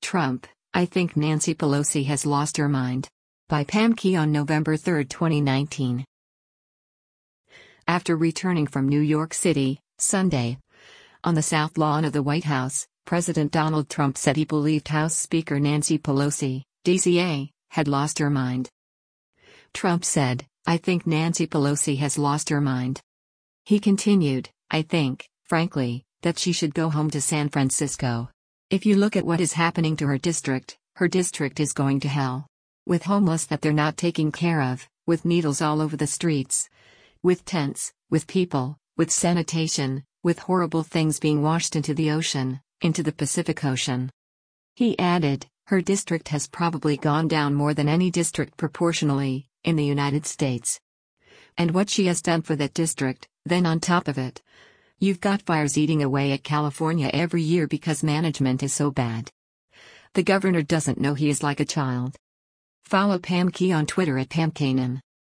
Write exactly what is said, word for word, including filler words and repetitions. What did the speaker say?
Trump, I think Nancy Pelosi has lost her mind. By Pam Key on November third, twenty nineteen. After returning from New York City, Sunday, on the South Lawn of the White House, President Donald Trump said he believed House Speaker Nancy Pelosi, D C A, had lost her mind. Trump said, "I think Nancy Pelosi has lost her mind." He continued, "I think, frankly, that she should go home to San Francisco. If you look at what is happening to her district, her district is going to hell. With homeless that they're not taking care of, with needles all over the streets, with tents, with people, with sanitation, with horrible things being washed into the ocean, into the Pacific Ocean." He added, "Her district has probably gone down more than any district proportionally, in the United States. And what she has done for that district, then on top of it, you've got fires eating away at California every year because management is so bad. The governor doesn't know he is like a child." Follow Pam Key on Twitter at Pam Kanan.